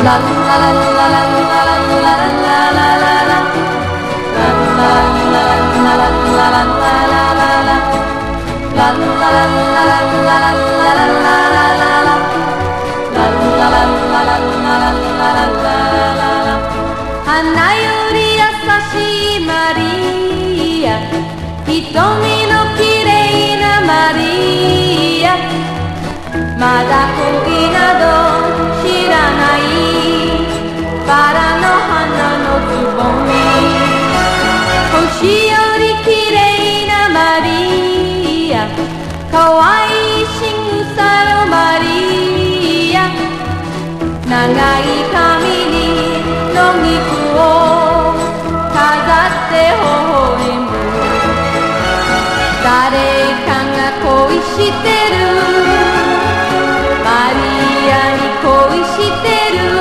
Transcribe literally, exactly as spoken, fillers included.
ランラランラランラランラランラララララランラランラランラランラランララララランラランラランラランラララララランラランラランラランラララララ花より優しいマリア、瞳のきれいなマリア、まだ恋など知らないバラの花のつぼみ、星よりきれいなマリア、かわいい仕草のマリア、長い髪に野菊を飾って微笑む、誰かが恋してるマリアに恋してる